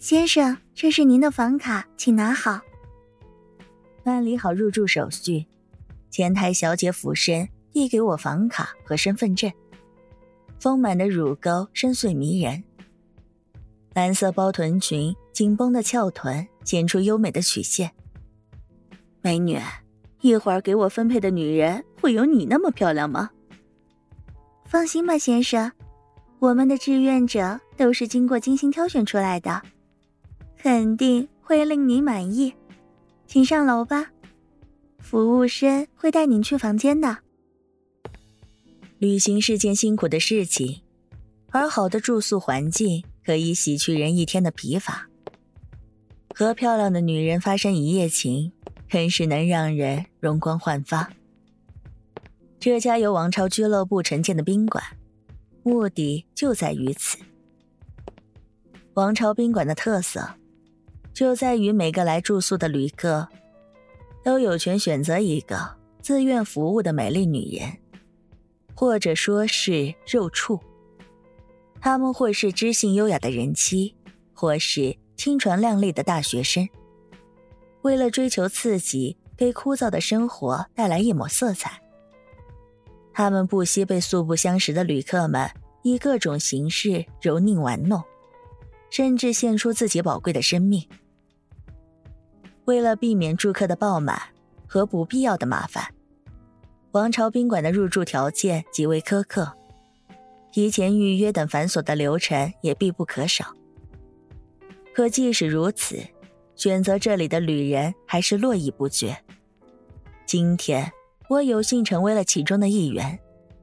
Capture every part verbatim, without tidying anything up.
先生，这是您的房卡，请拿好。 办理好入住手续，前台小姐俯身递给我房卡和身份证，丰满的乳沟深邃迷人，蓝色包臀裙紧绷的翘臀显出优美的曲线。 美女，一会儿给我分配的女人会有你那么漂亮吗？ 放心吧，先生，我们的志愿者都是经过精心挑选出来的，肯定会令你满意。请上楼吧，服务生会带您去房间的。 旅行是件辛苦的事情，而好的住宿环境可以洗去人一天的疲乏。和漂亮的女人发生一夜情，更是能让人容光焕发。这家由王朝俱乐部承建的宾馆，目的就在于此。王朝宾馆的特色就在于每个来住宿的旅客都有权选择一个自愿服务的美丽女人，或者说是肉畜。她们或是知性优雅的人妻，或是清纯靓丽的大学生。为了追求刺激，给枯燥的生活带来一抹色彩，他们不惜被素不相识的旅客们以各种形式蹂躏玩弄，甚至献出自己宝贵的生命。为了避免住客的爆满和不必要的麻烦，王朝宾馆的入住条件极为苛刻，提前预约等繁琐的流程也必不可少。可即使如此，选择这里的旅人还是络绎不绝。今天我有幸成为了其中的一员。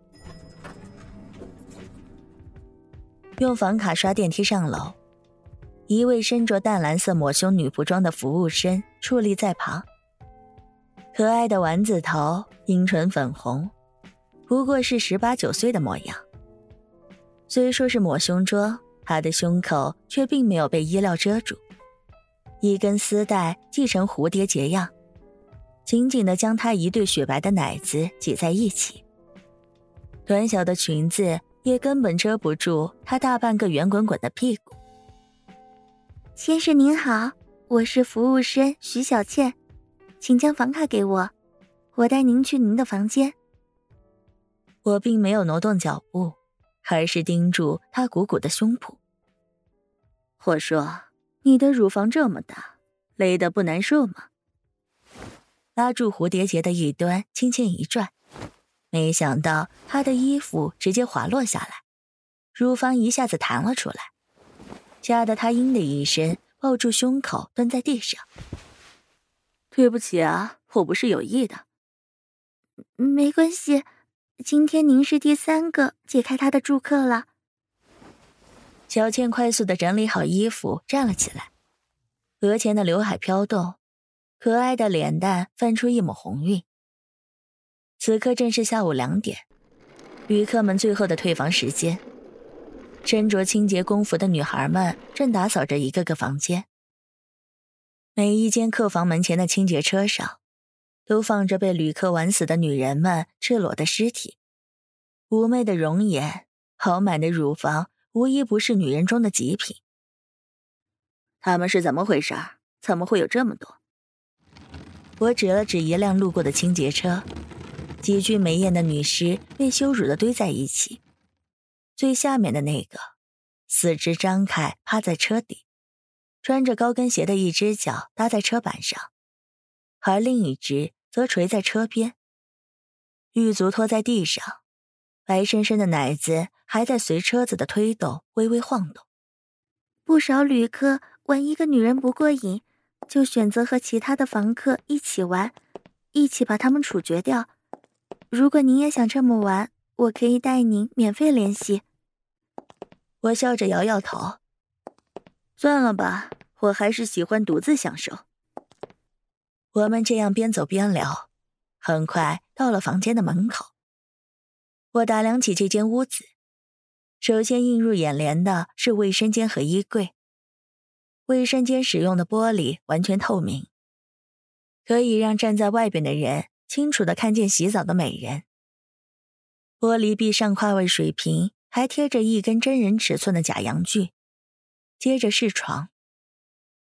用房卡刷电梯上楼，一位身着淡蓝色抹胸女仆装的服务生矗立在旁。可爱的丸子头，樱唇粉红，不过是十八九岁的模样。虽说是抹胸装，她的胸口却并没有被衣料遮住，一根丝带系成蝴蝶结样，紧紧地将她一对雪白的奶子挤在一起。短小的裙子也根本遮不住她大半个圆滚滚的屁股。 先生您好，我是服务生徐小倩，请将房卡给我，我带您去您的房间。 我并没有挪动脚步，而是盯住她鼓鼓的胸脯。 我说，你的乳房这么大，勒得不难受吗？ 拉住蝴蝶结的一端，轻轻一转，没想到她的衣服直接滑落下来，乳房一下子弹了出来，吓得她嘤的一声，抱住胸口蹲在地上。 对不起啊，我不是有意的。 没关系，今天您是第三个解开他的住客了。 小倩快速地整理好衣服，站了起来，额前的刘海飘动，可爱的脸蛋泛出一抹红晕。此刻正是下午两点，旅客们最后的退房时间。身着清洁工服的女孩们正打扫着一个个房间。每一间客房门前的清洁车上，都放着被旅客玩死的女人们赤裸的尸体。妩媚的容颜，饱满的乳房，无一不是女人中的极品。 他们是怎么回事？怎么会有这么多？ 我指了指一辆路过的清洁车，几具美艳的女尸被羞辱地堆在一起。最下面的那个，四肢张开趴在车底，穿着高跟鞋的一只脚搭在车板上，而另一只则垂在车边。玉足拖在地上，白生生的奶子还在随车子的推动微微晃动。 不少旅客玩一个女人不过瘾，就选择和其他的房客一起玩，一起把他们处决掉。如果您也想这么玩，我可以带您免费练习。 我笑着摇摇头， 算了吧，我还是喜欢独自享受。 我们这样边走边聊，很快到了房间的门口。我打量起这间屋子，首先映入眼帘的是卫生间和衣柜。卫生间使用的玻璃完全透明，可以让站在外边的人清楚地看见洗澡的美人。玻璃壁上跨位水平还贴着一根真人尺寸的假阳具，接着是床，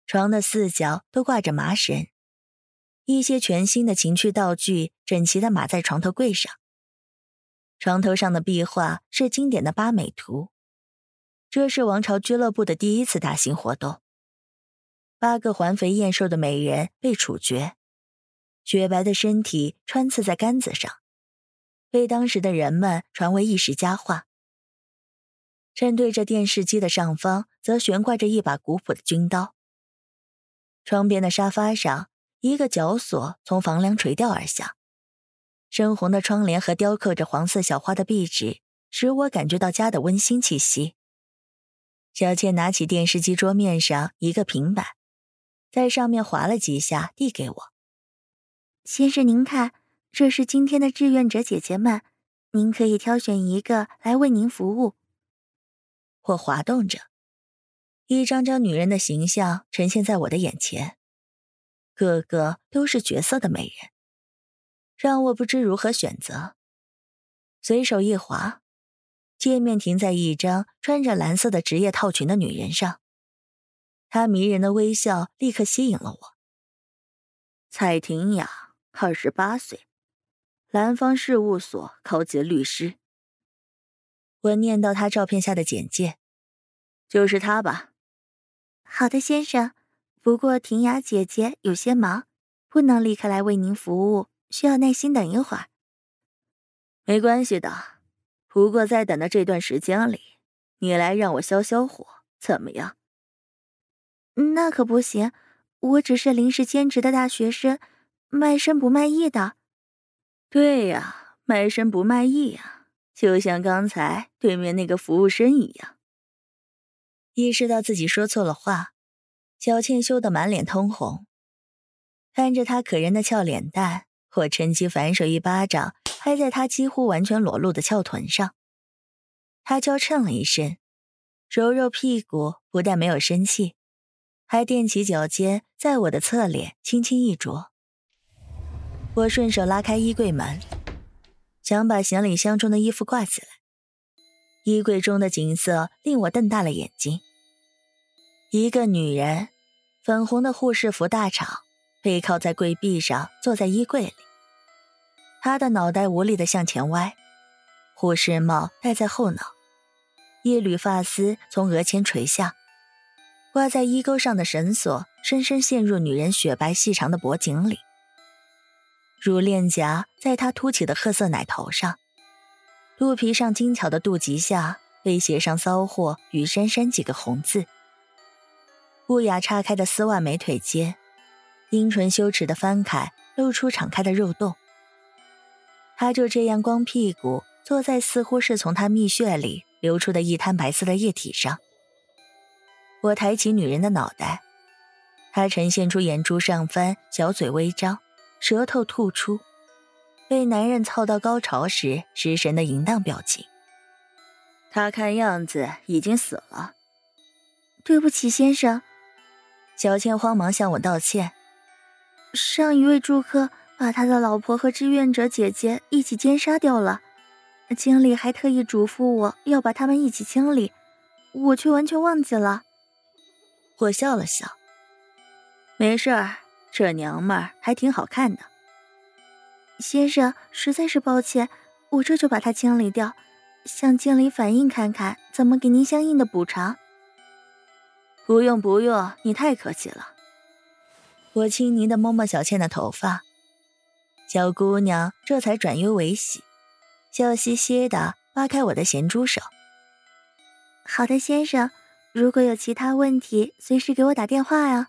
床的四角都挂着麻绳，一些全新的情趣道具整齐地码在床头柜上。床头上的壁画是经典的八美图，这是王朝俱乐部的第一次大型活动。八个环肥燕瘦的美人被处决，雪白的身体穿刺在杆子上，被当时的人们传为一时佳话。正对着电视机的上方，则悬挂着一把古朴的军刀。窗边的沙发上，一个绞索从房梁垂掉而下，深红的窗帘和雕刻着黄色小花的壁纸，使我感觉到家的温馨气息。小倩拿起电视机桌面上一个平板，在上面划了几下，递给我。 先生您看，这是今天的志愿者姐姐们，您可以挑选一个来为您服务。 我滑动着，一张张女人的形象呈现在我的眼前，个个都是绝色的美人，让我不知如何选择。随手一滑，界面停在一张穿着蓝色的职业套裙的女人上，她迷人的微笑立刻吸引了我。 蔡婷雅，二十八岁，蓝方事务所高级律师。 我念到她照片下的简介。 就是她吧。 好的，先生，不过婷雅姐姐有些忙，不能立刻来为您服务，需要耐心等一会儿。 没关系的，不过在等的这段时间里，你来让我消消火，怎么样？ 那可不行，我只是临时兼职的大学生，卖身不卖艺的。 对呀，卖身不卖艺呀，就像刚才对面那个服务生一样。 意识到自己说错了话，小倩羞得满脸通红。看着她可人的俏脸蛋，我趁机反手一巴掌拍在她几乎完全裸露的翘臀上。她娇嗔了一声，揉揉屁股，不但没有生气，还踮起脚尖在我的侧脸轻轻一啄。我顺手拉开衣柜门，想把行李箱中的衣服挂起来。衣柜中的景色令我瞪大了眼睛。一个女人，粉红的护士服大氅，背靠在柜壁上，坐在衣柜里。她的脑袋无力地向前歪，护士帽戴在后脑，一缕发丝从额前垂下，挂在衣钩上的绳索深深陷入女人雪白细长的脖颈里。乳链夹在她凸起的褐色奶头上，肚皮上精巧的肚脐下被写上骚货与珊珊几个红字。不雅岔开的丝袜美腿间，阴唇羞耻的翻开，露出敞开的肉洞。她就这样光屁股坐在似乎是从她蜜穴里流出的一滩白色的液体上。我抬起女人的脑袋，她呈现出眼珠上翻，小嘴微张，舌头吐出，被男人操到高潮时失神的淫荡表情。 她看样子已经死了。 对不起，先生。 小倩慌忙向我道歉。 上一位住客把他的老婆和志愿者姐姐一起奸杀掉了，经理还特意嘱咐我要把他们一起清理，我却完全忘记了。 我笑了笑。 没事儿，这娘们儿还挺好看的。 先生，实在是抱歉，我这就把它清理掉，向经理反映看看怎么给您相应的补偿。 不用不用，你太客气了。 我轻昵地摸摸小倩的头发，小姑娘这才转忧为喜，笑嘻嘻地扒开我的咸猪手。 好的，先生，如果有其他问题，随时给我打电话呀。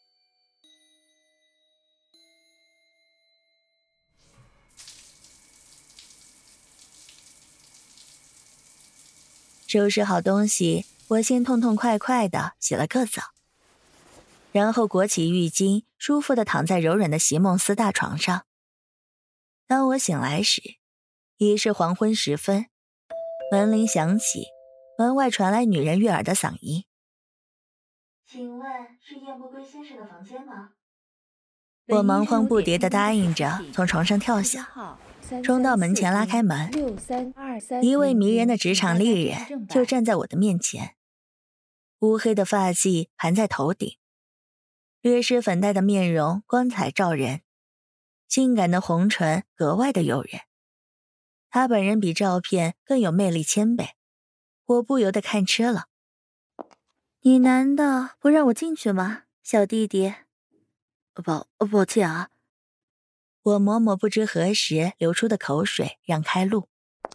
收拾好东西，我先痛痛快快地洗了个澡，然后裹起浴巾，舒服地躺在柔软的席梦思大床上。当我醒来时，已是黄昏时分，门铃响起，门外传来女人悦耳的嗓音：“ 请问是燕不归先生的房间吗？” 我忙慌不迭地答应着，从床上跳下，冲到门前拉开门。一位迷人的职场丽人就站在我的面前，乌黑的发髻盘在头顶， 略施粉黛的面容光彩照人，性感的红唇格外的诱人。她本人比照片更有魅力千倍，我不由得看痴了。 你难道不让我进去吗，小弟弟？ 抱抱歉啊。 我抹抹不知何时流出的口水，让开路。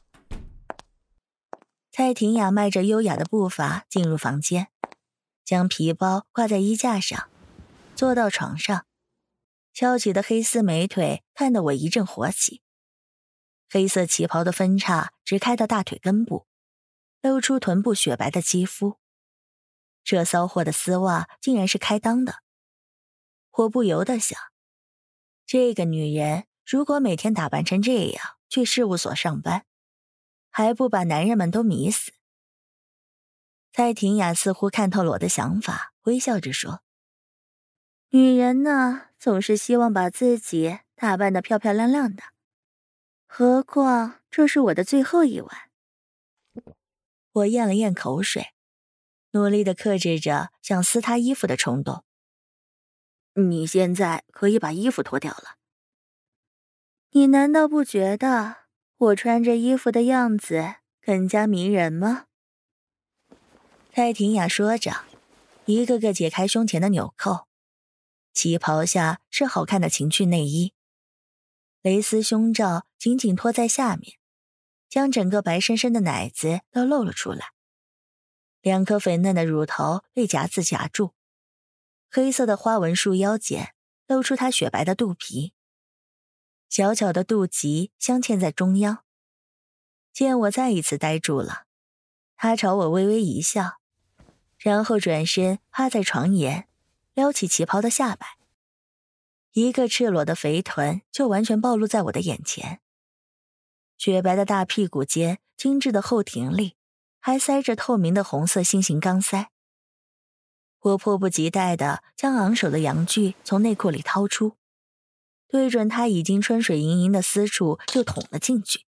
蔡婷雅迈着优雅的步伐进入房间，将皮包挂在衣架上，坐到床上，翘起的黑丝美腿看得我一阵火起。黑色旗袍的分叉直开到大腿根部，露出臀部雪白的肌肤。这骚货的丝袜竟然是开裆的，我不由得想，这个女人如果每天打扮成这样去事务所上班，还不把男人们都迷死？蔡婷雅似乎看透了我的想法，微笑着说： 女人呢，总是希望把自己打扮得漂漂亮亮的，何况这是我的最后一晚。 我咽了咽口水，努力地克制着想撕她衣服的冲动。 你现在可以把衣服脱掉了。 你难道不觉得我穿着衣服的样子更加迷人吗？ 蔡婷雅说着，一个个解开胸前的纽扣，旗袍下是好看的情趣内衣，蕾丝胸罩紧紧托在下面，将整个白生生的奶子都露了出来。两颗肥嫩的乳头被夹子夹住，黑色的花纹束腰间露出她雪白的肚皮，小巧的肚脐镶嵌在中央。见我再一次呆住了，她朝我微微一笑，然后转身趴在床沿，撩起旗袍的下摆，一个赤裸的肥臀就完全暴露在我的眼前。雪白的大屁股间精致的后庭里还塞着透明的红色心形钢塞。我迫不及待地将昂首的阳具从内裤里掏出，对准他已经春水盈盈的私处就捅了进去。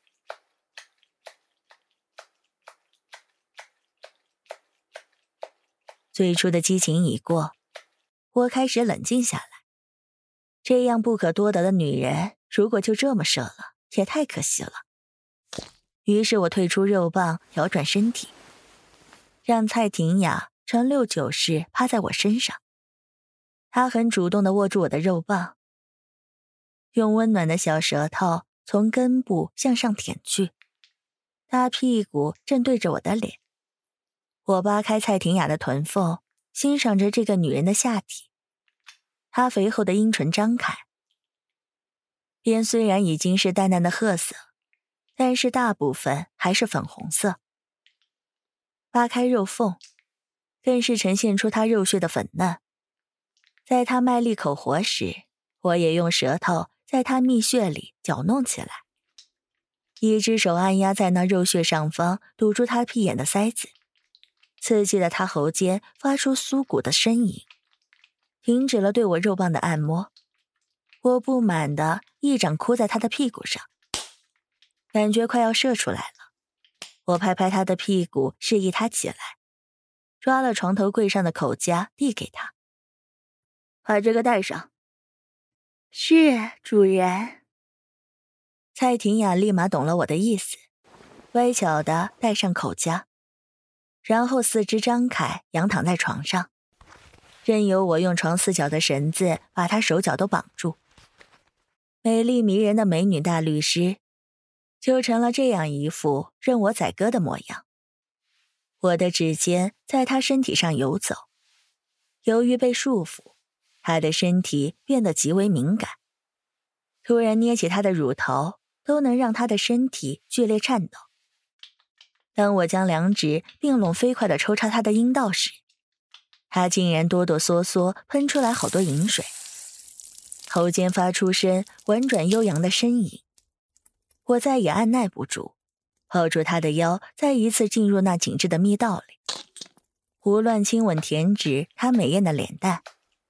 最初的激情已过，我开始冷静下来。这样不可多得的女人，如果就这么射了，也太可惜了。于是我退出肉棒，调转身体，让蔡婷雅呈六九式趴在我身上。她很主动地握住我的肉棒，用温暖的小舌头从根部向上舔去，大屁股正对着我的脸。我扒开蔡婷雅的臀缝，欣赏着这个女人的下体。她肥厚的阴唇张开，边虽然已经是淡淡的褐色，但是大部分还是粉红色。扒开肉缝，更是呈现出她肉屑的粉嫩。在她卖力口活时，我也用舌头在她蜜穴里搅弄起来，一只手按压在那肉穴上方，堵住她屁眼的塞子，刺激了她喉间发出酥骨的呻吟，停止了对我肉棒的按摩。我不满地一掌箍在她的屁股上，感觉快要射出来了。我拍拍她的屁股，示意她起来，抓了床头柜上的口夹递给她， 把这个带上。 是，主人。 蔡婷雅立马懂了我的意思，乖巧地戴上口夹，然后四肢张开，仰躺在床上，任由我用床四角的绳子把她手脚都绑住。美丽迷人的美女大律师就成了这样一副任我宰割的模样。我的指尖在她身体上游走，由于被束缚，她的身体变得极为敏感，突然捏起她的乳头都能让她的身体剧烈颤抖。当我将两指并拢飞快地抽插她的阴道时，她竟然哆哆嗦嗦喷出来好多饮水，喉间发出声婉转悠扬的呻吟。我再也按耐不住，抱住她的腰，再一次进入那紧致的密道里，胡乱亲吻舔舐她美艳的脸蛋。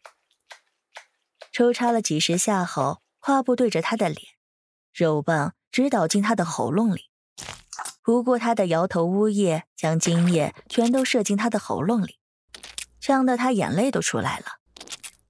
抽插了几十下后，胯部对着她的脸，肉棒直导进她的喉咙里。不顾她的摇头呜咽，将精液全都射进她的喉咙里，呛得她眼泪都出来了。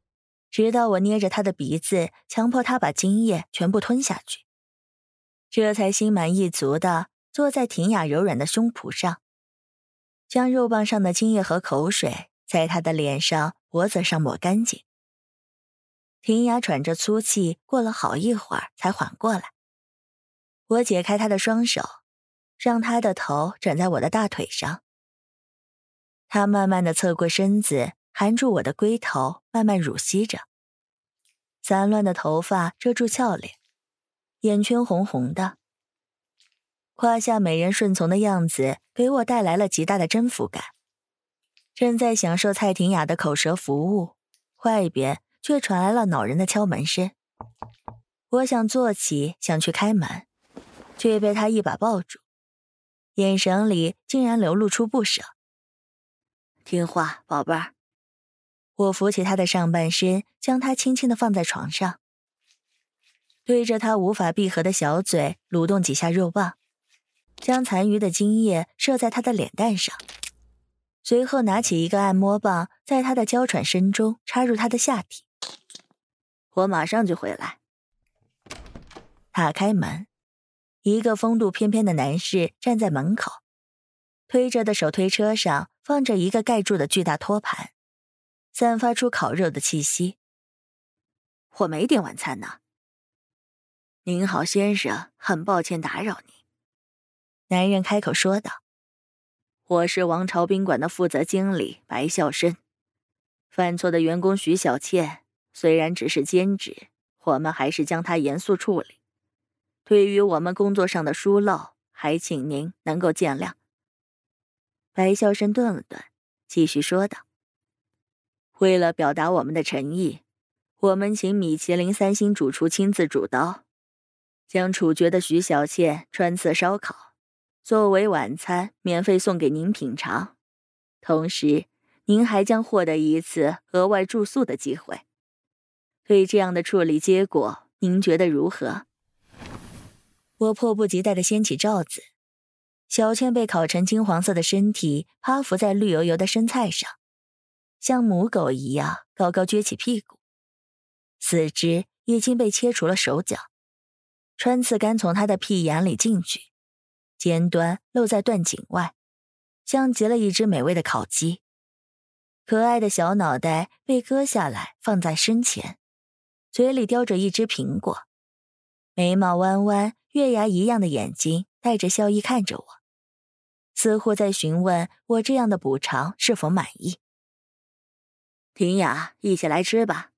直到我捏着她的鼻子，强迫她把精液全部吞下去，这才心满意足地坐在婷雅柔软的胸脯上，将肉棒上的精液和口水在她的脸上、脖子上抹干净。婷雅喘着粗气，过了好一会儿才缓过来。我解开她的双手，让她的头枕在我的大腿上。她慢慢地侧过身子，含住我的龟头，慢慢乳吸着。散乱的头发遮住俏脸，眼圈红红的。胯下美人顺从的样子给我带来了极大的征服感。正在享受蔡婷雅的口舌服务，外边却传来了恼人的敲门声。我想坐起，想去开门，却被她一把抱住，眼神里竟然流露出不舍。 听话，宝贝儿。 我扶起她的上半身，将她轻轻地放在床上，对着她无法闭合的小嘴蠕动几下肉棒，将残余的精液射在她的脸蛋上，随后拿起一个按摩棒，在她的娇喘声中插入她的下体。 我马上就回来。 打开门，一个风度翩翩的男士站在门口，推着的手推车上放着一个盖住的巨大托盘，散发出烤肉的气息。 我没点晚餐呢。您好，先生，很抱歉打扰您。 男人开口说道。 我是王朝宾馆的负责经理白孝申，犯错的员工徐小倩虽然只是兼职，我们还是将她严肃处理。对于我们工作上的疏漏，还请您能够见谅。白孝申顿了顿，继续说道：为了表达我们的诚意，我们请米其林三星主厨亲自主刀，将处决的徐小倩川刺烧烤作为晚餐免费送给您品尝，同时您还将获得一次额外住宿的机会。对这样的处理结果，您觉得如何？ 我迫不及待地掀起罩子，小倩被烤成金黄色的身体趴伏在绿油油的生菜上，像母狗一样高高撅起屁股，四肢已经被切除了手脚，穿刺杆从她的屁眼里进去，尖端露在断颈外，像极了一只美味的烤鸡。可爱的小脑袋被割下来放在身前，嘴里叼着一只苹果，眉毛弯弯，月牙一样的眼睛带着笑意看着我，似乎在询问我这样的补偿是否满意。 婷雅，一起来吃吧。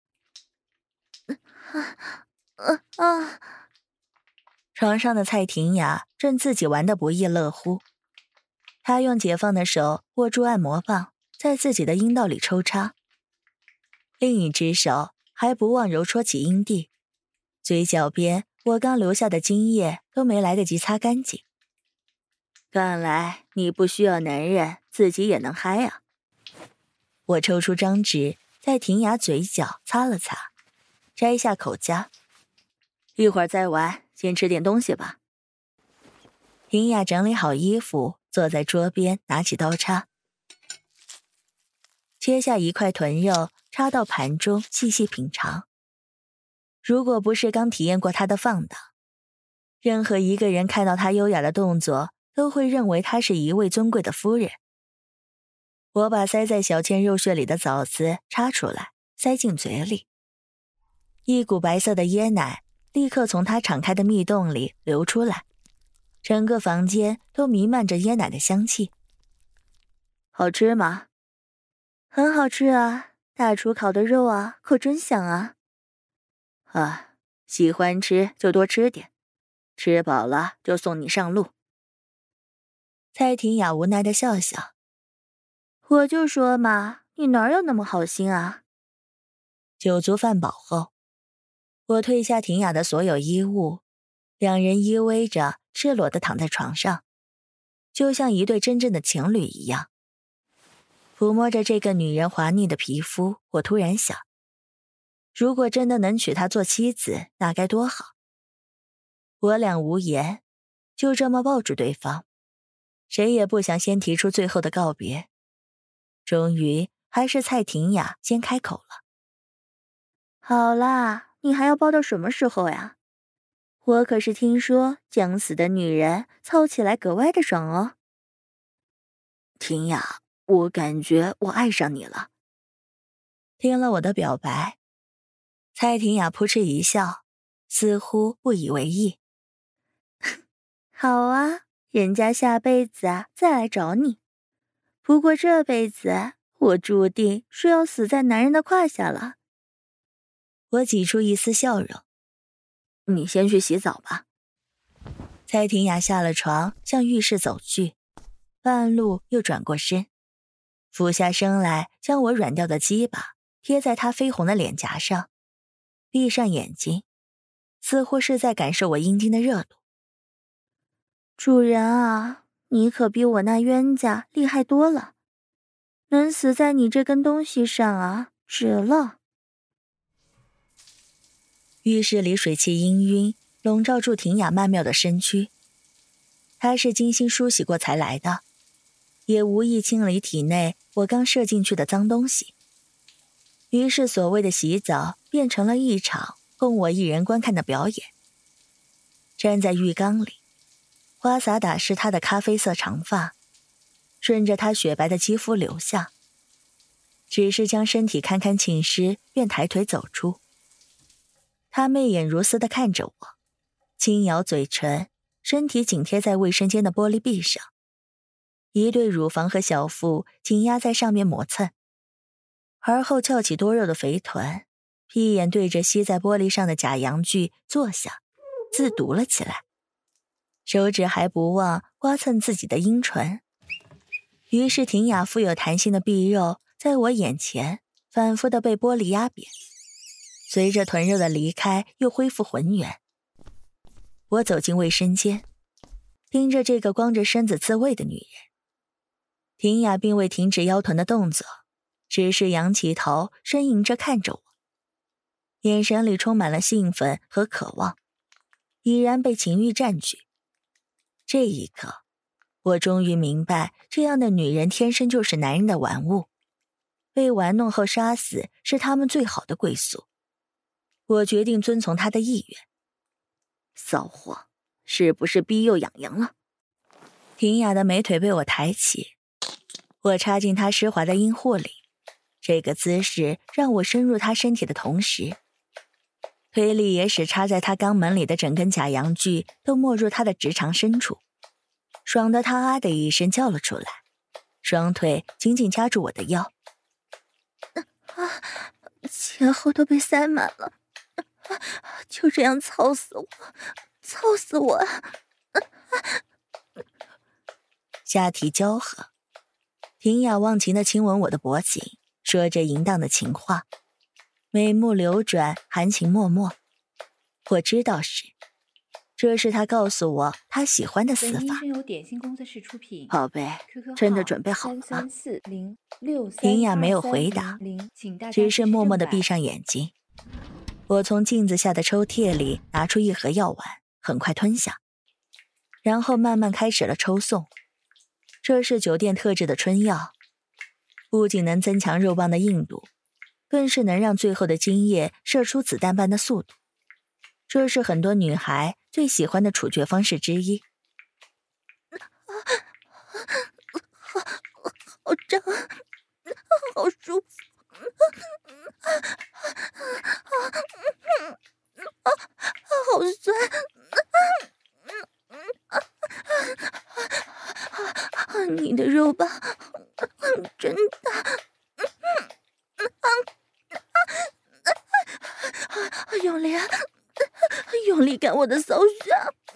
啊啊！ 床上的蔡婷雅正自己玩得不亦乐乎，她用解放的手握住按摩棒，在自己的阴道里抽插，另一只手还不忘揉搓起阴蒂，嘴角边我刚留下的精液都没来得及擦干净。 看来你不需要男人，自己也能嗨啊。 我抽出张纸，在婷雅嘴角擦了擦，摘下口夹。 一会儿再玩，先吃点东西吧。 婷雅整理好衣服，坐在桌边，拿起刀叉，切下一块臀肉，插到盘中，细细品尝。如果不是刚体验过她的放荡，任何一个人看到她优雅的动作，都会认为她是一位尊贵的夫人。我把塞在小倩肉穴里的枣子插出来，塞进嘴里，一股白色的椰奶立刻从她敞开的蜜洞里流出来，整个房间都弥漫着椰奶的香气。 好吃吗？ 很好吃啊，大厨烤的肉啊，可真香啊！ 啊，喜欢吃就多吃点，吃饱了就送你上路。 蔡婷雅无奈地笑笑， 我就说嘛，你哪有那么好心啊？ 酒足饭饱后，我褪下婷雅的所有衣物，两人依偎着，赤裸地躺在床上，就像一对真正的情侣一样。抚摸着这个女人滑腻的皮肤，我突然想，如果真的能娶她做妻子，那该多好。我俩无言，就这么抱住对方，谁也不想先提出最后的告别。终于，还是蔡婷雅先开口了。 好啦，你还要包到什么时候呀？我可是听说将死的女人操起来格外的爽哦。 婷雅，我感觉我爱上你了。 听了我的表白，蔡婷雅扑哧一笑，似乎不以为意。 好啊，人家下辈子啊再来找你。不过这辈子我注定是要死在男人的胯下了。 我挤出一丝笑容。 你先去洗澡吧。 蔡婷雅下了床，向浴室走去，半路又转过身，俯下身来，将我软掉的鸡巴贴在她绯红的脸颊上，闭上眼睛，似乎是在感受我阴茎的热度。 主人啊，你可比我那冤家厉害多了，能死在你这根东西上啊，值了。 浴室里水汽氤氲，笼罩住婷雅曼妙的身躯。她是精心梳洗过才来的，也无意清理体内我刚射进去的脏东西。于是所谓的洗澡变成了一场供我一人观看的表演。站在浴缸里，花洒打湿她的咖啡色长发，顺着她雪白的肌肤流下，只是将身体堪堪浸湿，便抬腿走出。她媚眼如丝地看着我，轻咬嘴唇，身体紧贴在卫生间的玻璃壁上，一对乳房和小腹紧压在上面磨蹭，而后翘起多肉的肥臀，闭眼对着吸在玻璃上的假阳具坐下，自读了起来，手指还不忘刮蹭自己的阴唇。于是婷雅富有弹性的臂肉在我眼前反复地被玻璃压扁，随着臀肉的离开又恢复浑圆。我走进卫生间，盯着这个光着身子自慰的女人。婷雅并未停止腰臀的动作，只是仰起头呻吟着看着我，眼神里充满了兴奋和渴望，已然被情欲占据。这一刻，我终于明白，这样的女人天生就是男人的玩物，被玩弄后杀死是他们最好的归宿。我决定遵从她的意愿。 骚货，是不是逼又痒痒了？ 婷雅的美腿被我抬起，我插进她湿滑的阴户里，这个姿势让我深入她身体的同时，推力也使插在她肛门里的整根假阳具都没入她的直肠深处，爽得她啊的一声叫了出来，双腿紧紧夹住我的腰。 啊，前后都被塞满了，就这样操死我，操死我！ 下体交合，婷雅忘情地亲吻我的脖颈，说着淫荡的情话，眉目流转，含情脉脉。我知道是，这是她告诉我她喜欢的死法。 由点心工作室出品。 宝贝，真的准备好了吗？ 三三四零六三婷雅没有回答，只是默默地闭上眼睛。我从镜子下的抽屉里拿出一盒药丸，很快吞下，然后慢慢开始了抽送。这是酒店特制的春药，不仅能增强肉棒的硬度，更是能让最后的精液射出子弹般的速度。这是很多女孩最喜欢的处决方式之一。 好好胀，好舒服。好酸，你的肉棒真大，用力，用力干我的骚穴！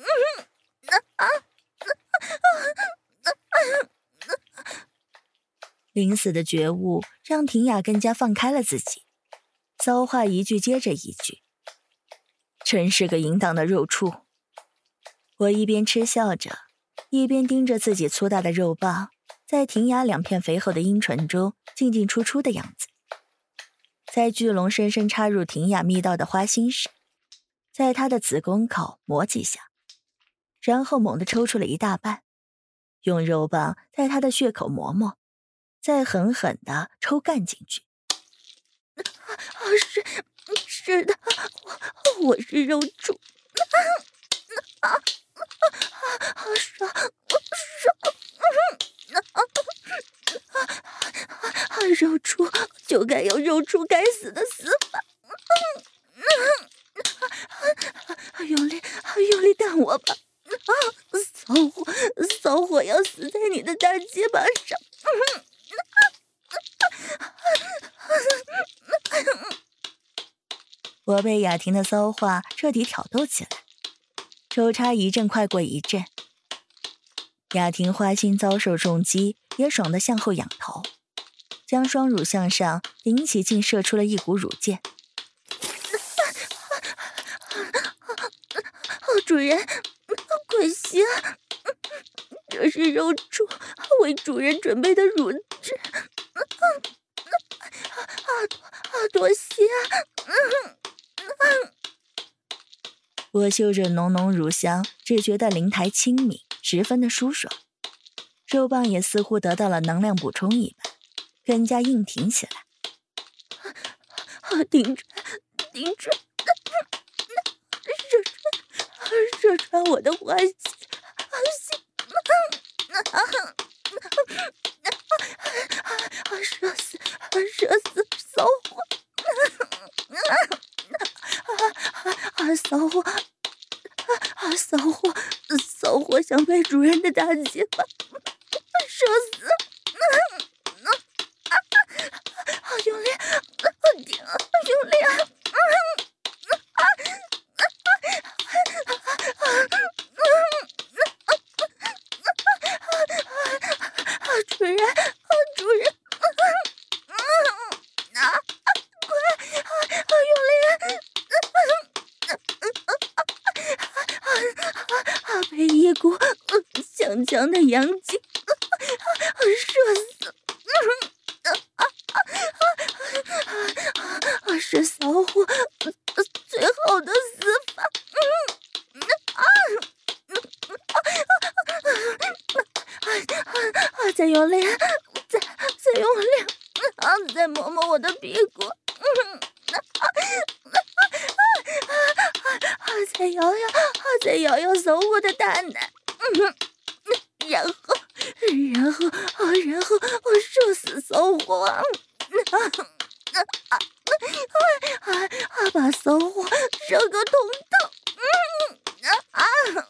临死的觉悟让婷雅更加放开了自己，骚话一句接着一句，真是个淫荡的肉畜。我一边嗤笑着，一边盯着自己粗大的肉棒在婷雅两片肥厚的阴唇中进进出出的样子。在巨龙深深插入婷雅密道的花心时，在她的子宫口磨几下，然后猛地抽出了一大半，用肉棒在她的血口磨磨，再狠狠地抽干进去。 是是是的，我我是肉猪，啊啊啊啊！爽爽！啊，肉猪就该有肉猪该死的死法！用力，用力干我吧！啊，骚货，骚货要死在你的大鸡巴上！ 我被雅婷的骚话彻底挑逗起来，手叉一阵快过一阵。雅婷花心遭受重击，也爽得向后仰头，将双乳向上顶起，竟射出了一股乳箭。 主人，快些！这是肉猪为主人准备的乳汁，啊啊，多谢！ 我嗅着浓浓乳香，只觉得灵台清明，十分的舒爽，肉棒也似乎得到了能量补充一般，更加硬挺起来。 啊，顶住，顶住！射穿，射穿我的花心，心！啊，射死，射死骚货！啊，骚货！啊，骚货！骚货想被主人的大鸡巴射死！啊，用力！顶！用力啊！主人，主人，啊，快，用力！啊，被一股强强的阳精射死！是骚货最好的死法！啊！再用力，再再用力！啊！再摸摸我的屁股！啊！再摇摇，再摇摇骚货的大奶！然后，然后，然后我射死骚货！啊！啊！啊！把骚货射个通透！嗯啊！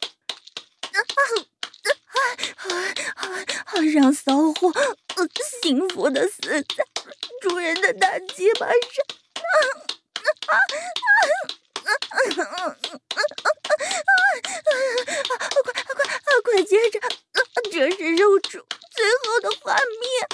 啊！让骚货幸福的死在主人的大鸡巴上！啊！快快快接着！这是肉猪最后的画面！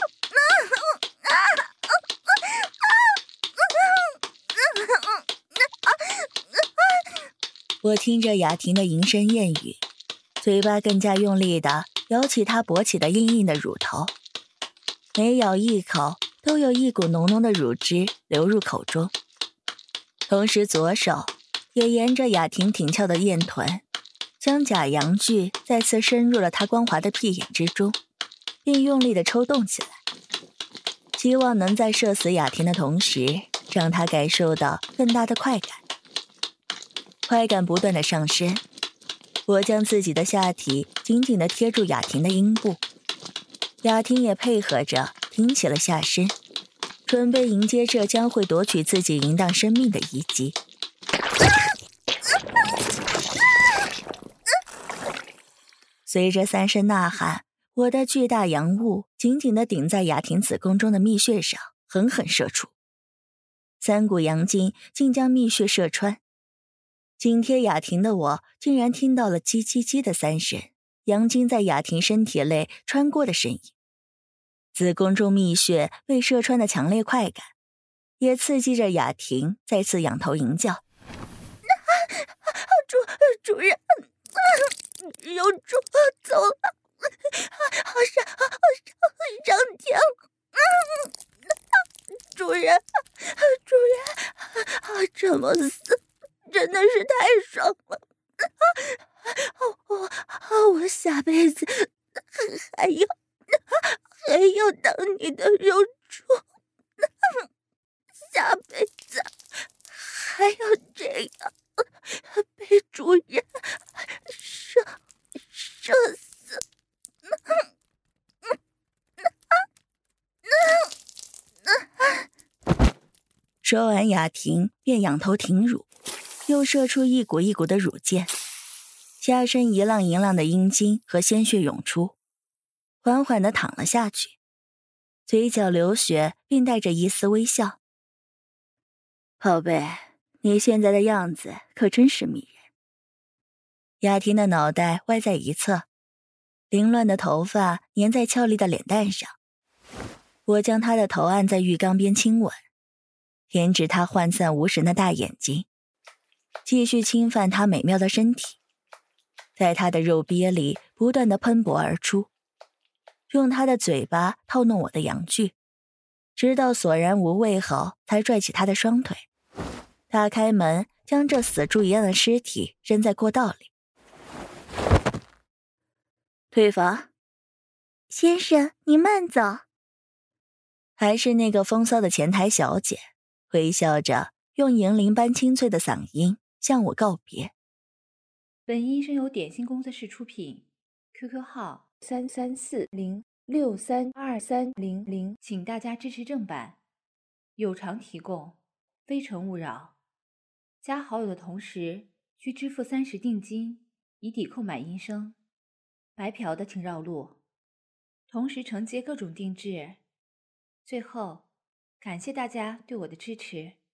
我听着雅婷的淫声艳语，嘴巴更加用力地咬起她勃起的硬硬的乳头，每咬一口都有一股浓浓的乳汁流入口中，同时左手也沿着雅婷挺翘的燕臀，将假阳具再次深入了她光滑的屁眼之中，并用力地抽动起来，希望能在射死雅婷的同时，让她感受到更大的快感。快感不断的上升，我将自己的下体紧紧地贴住雅婷的阴部，雅婷也配合着挺起了下身，准备迎接这将会夺取自己淫荡生命的一击。随着三声呐喊，我的巨大阳物紧紧地顶在雅婷子宫中的蜜穴上，狠狠射出，三股阳精竟将蜜穴射穿。紧贴雅婷的我竟然听到了叽叽叽的三声，阳精在雅婷身体内穿过的声音。子宫中蜜穴被射穿的强烈快感，也刺激着雅婷再次仰头吟叫： 主主人，有主走了，上上天，主人，主人，这么死真的是太爽了！我我下辈子还要还要当你的肉猪，下辈子还要这样被主人射射死？ 说完，雅婷便仰头挺乳，又射出一股一股的乳箭，下身一浪一浪的阴茎和鲜血涌出，缓缓地躺了下去，嘴角流血，并带着一丝微笑。 宝贝，你现在的样子可真是迷人。 雅婷的脑袋歪在一侧，凌乱的头发粘在俏丽的脸蛋上。我将她的头按在浴缸边亲吻，舔指她涣散无神的大眼睛，继续侵犯她美妙的身体，在她的肉憋里不断地喷薄而出，用她的嘴巴套弄我的阳具，直到索然无味后，才拽起她的双腿，打开门，将这死猪一样的尸体扔在过道里。 退房。 先生，你慢走。 还是那个风骚的前台小姐，微笑着用银铃般清脆的嗓音向我告别。 本医生由点心工作室出品 ，Q Q 号三三四零六三二三零零，请大家支持正版，有偿提供，非诚勿扰。加好友的同时需支付三十定金，以抵扣买音声。白嫖的请绕路，同时承接各种定制。最后，感谢大家对我的支持。